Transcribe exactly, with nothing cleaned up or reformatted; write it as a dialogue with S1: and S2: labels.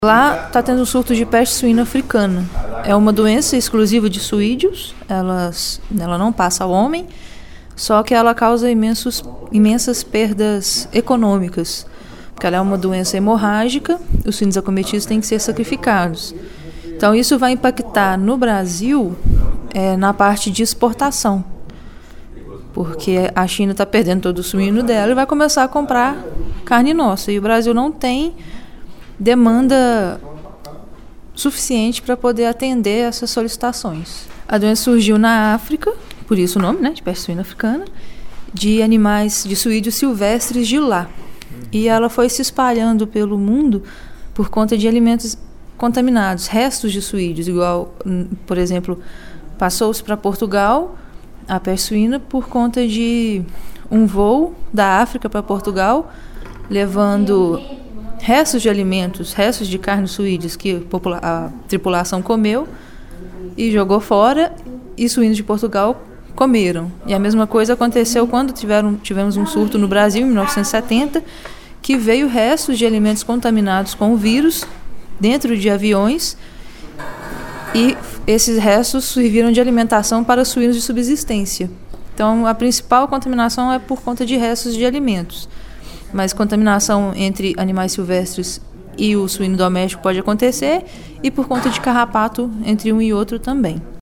S1: Lá está tendo um surto de peste suína africana. É uma doença exclusiva de suídeos, elas, ela não passa ao homem, só que ela causa imensos, imensas perdas econômicas, porque ela é uma doença hemorrágica, os suínos acometidos têm que ser sacrificados. Então isso vai impactar no Brasil é, na parte de exportação, porque a China está perdendo todo o suíno dela e vai começar a comprar carne nossa, e o Brasil não tem demanda suficiente para poder atender essas solicitações. A doença surgiu na África, por isso o nome, né, de peste suína africana, de animais, de suídeos silvestres de lá. E ela foi se espalhando pelo mundo por conta de alimentos contaminados, restos de suídeos, igual, por exemplo, passou-se para Portugal a peste suína por conta de um voo da África para Portugal, levando restos de alimentos, restos de carne suídeos que a tripulação comeu e jogou fora, e suínos de Portugal comeram. E a mesma coisa aconteceu quando tiveram, tivemos um surto no Brasil, em mil novecentos e setenta, que veio restos de alimentos contaminados com o vírus dentro de aviões, e esses restos serviram de alimentação para suínos de subsistência. Então, a principal contaminação é por conta de restos de alimentos. Mas contaminação entre animais silvestres e o suíno doméstico pode acontecer, e por conta de carrapato entre um e outro também.